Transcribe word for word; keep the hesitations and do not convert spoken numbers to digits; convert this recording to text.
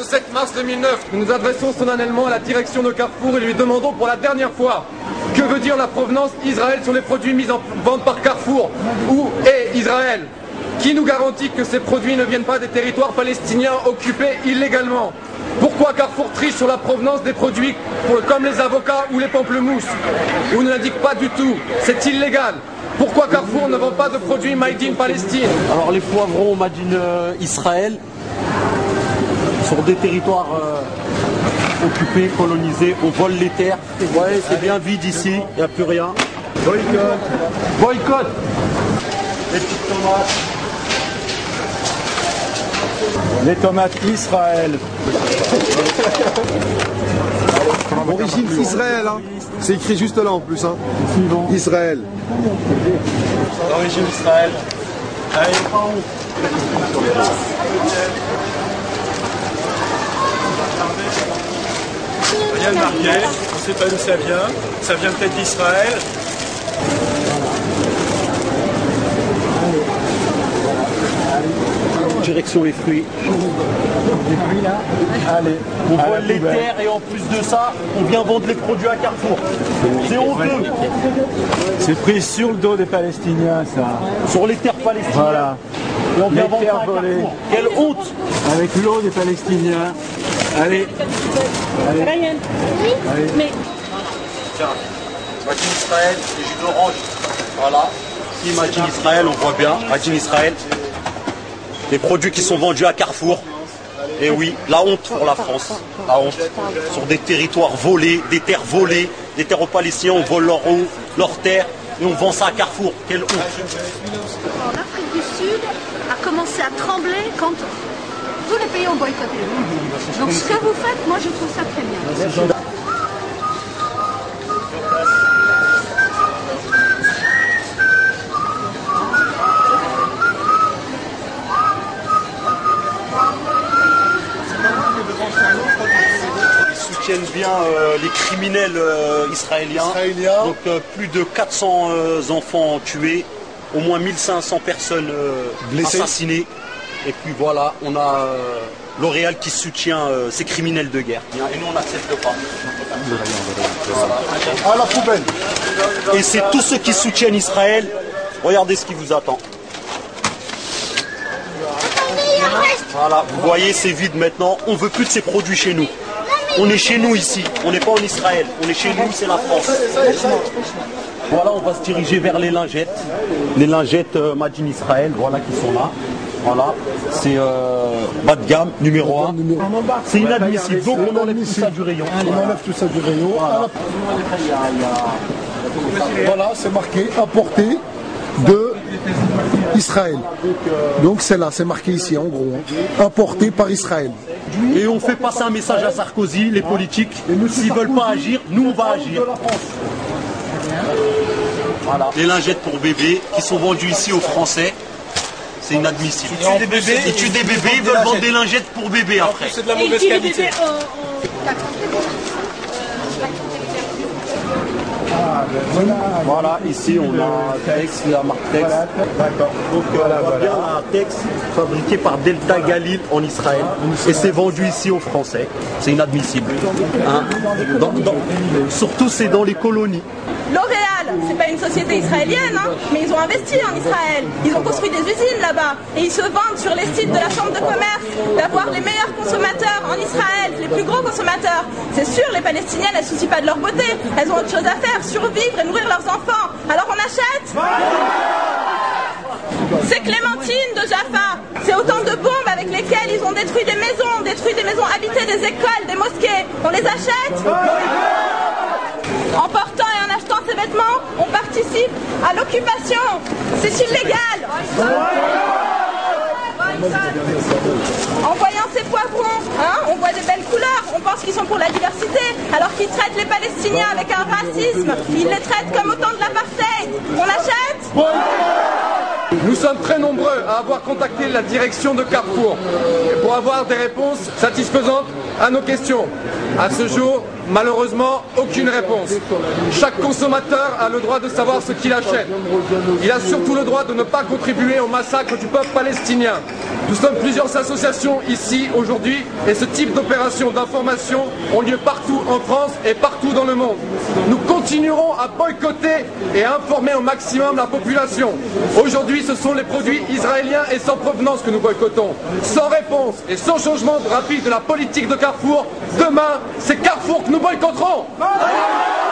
sept mars deux mille neuf, nous nous adressons solennellement à la direction de Carrefour et lui demandons pour la dernière fois que veut dire la provenance Israël sur les produits mis en vente par Carrefour. Où est Israël? Qui nous garantit que ces produits ne viennent pas des territoires palestiniens occupés illégalement? Pourquoi Carrefour triche sur la provenance des produits pour, comme les avocats ou les pamplemousses? On ne l'indique pas du tout, c'est illégal. Pourquoi Carrefour ne vend pas de produits made in Palestine? Alors les poivrons made in euh, Israël, sur des territoires euh, occupés, colonisés, on vole les terres. Ouais, c'est bien vide ici, il n'y a plus rien. Boycott. Boycott. Les petites tomates. Les tomates Israël. Origine Israël, hein. C'est écrit juste là en plus, hein. Israël. Origine Israël. Allez. Rien de marqué, on ne sait pas d'où ça vient. Ça vient peut-être d'Israël. Direction les fruits. Les fruits là. Allez. On vole les terres et en plus de ça, on vient vendre les produits à Carrefour. C'est honteux. C'est pris sur le dos des Palestiniens, ça. Sur les terres palestiniennes. Voilà. Et on vient Les vendre terres ça à volées. Carrefour. Quelle honte. Avec l'eau des Palestiniens. Allez. Allez. Ryan. Oui. Allez. Mais. Tiens, Made in Israël, les jus d'orange. Voilà. Ici, Made in Israël, on voit bien. Made in Israël. Les produits qui sont vendus à Carrefour. Et oui, la honte pour la France. La honte. Sur des territoires volés, des terres volées, des terres aux Palestiniens, on vole leur eau, leurs terres, et on vend ça à Carrefour. Quelle honte. L'Afrique du Sud a commencé à trembler quand tous les pays ont boycotté. Donc ce que vous faites, moi je trouve ça très bien. Tiennent bien euh, les criminels euh, israéliens. Israéliens. Donc euh, plus de quatre cents euh, enfants tués, au moins mille cinq cents personnes euh, Blessées. assassinées. Et puis voilà, on a euh, L'Oréal qui soutient euh, ces criminels de guerre. Et nous on n'accepte pas. À la poubelle. Et c'est tous ceux qui soutiennent Israël. Regardez ce qui vous attend. Voilà, vous voyez, c'est vide maintenant. On veut plus de ces produits chez nous. On est chez nous ici, on n'est pas en Israël, on est chez nous, c'est la France. Voilà, on va se diriger vers les lingettes, les lingettes euh, Made in Israël, voilà qui sont là. Voilà, c'est euh, bas de gamme, numéro un. C'est inadmissible, donc on enlève tout ça du rayon. On enlève tout ça du rayon. Voilà, Voilà, c'est marqué importé de Israël. Donc c'est là, c'est marqué ici en gros. Hein. Importé par Israël. Et on fait passer un message à Sarkozy, les politiques. S'ils veulent pas agir, nous on va agir. Voilà. Les lingettes pour bébés qui sont vendues ici aux Français, c'est inadmissible. Ils tuent des bébés, ils tuent des bébés, ils veulent vendre des lingettes pour bébés après. C'est de la mauvaise qualité. Voilà, ici on a Tex, la marque Tex. D'accord. Donc euh, Voilà, on voit voilà. bien un Tex fabriqué par Delta Galil en Israël. Et c'est vendu ici aux Français. C'est inadmissible. Hein. Dans- dans- surtout c'est dans les colonies. L'Oréal, c'est pas une société israélienne, hein, mais ils ont investi en Israël. Ils ont construit des usines là-bas. Et ils se vantent sur les sites de la Chambre de commerce d'avoir les meilleurs consommateurs en Israël, les plus gros consommateurs. C'est sûr, les Palestiniennes, elles ne se soucient pas de leur beauté. Elles ont autre chose à faire, survivre et nourrir leurs enfants. Alors on achète ? C'est Clémentine de Jaffa. C'est autant de bombes avec lesquelles ils ont détruit des maisons, détruit des maisons habitées, des écoles, des mosquées. On les achète ? En portant et en achetant ces vêtements, on participe à l'occupation. C'est illégal. En voyant ces poivrons, hein, on voit des belles couleurs, on pense qu'ils sont pour la diversité, alors qu'ils traitent les Palestiniens avec un racisme. Ils les traitent comme autant de l'apartheid. On achète ? Nous sommes très nombreux à avoir contacté la direction de Carrefour pour avoir des réponses satisfaisantes à nos questions. À ce jour, malheureusement, aucune réponse. Chaque consommateur a le droit de savoir ce qu'il achète. Il a surtout le droit de ne pas contribuer au massacre du peuple palestinien. Nous sommes plusieurs associations ici aujourd'hui et ce type d'opérations d'information ont lieu partout en France et partout dans le monde. Nous continuerons à boycotter et à informer au maximum la population. Aujourd'hui, ce sont les produits israéliens et sans provenance que nous boycottons. Sans réponse et sans changement rapide de la politique de Carrefour, demain, c'est Carrefour que nous boycotterons.